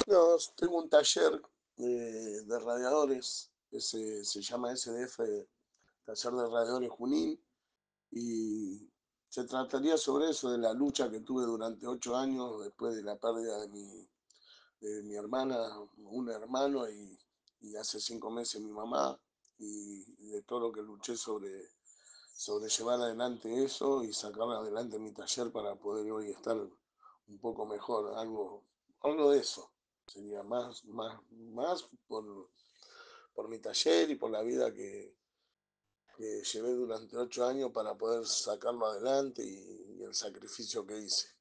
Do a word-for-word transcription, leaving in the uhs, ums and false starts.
No, tengo un taller de, de radiadores que se, se llama S D F, Taller de Radiadores Junín, y se trataría sobre eso, de la lucha que tuve durante ocho años después de la pérdida de mi, de mi hermana, un hermano y, y hace cinco meses mi mamá, y, y de todo lo que luché sobre, sobre llevar adelante eso y sacar adelante mi taller para poder hoy estar un poco mejor, algo, algo de eso. Sería más, más, más por, por mi taller y por la vida que, que llevé durante ocho años para poder sacarlo adelante y, y el sacrificio que hice.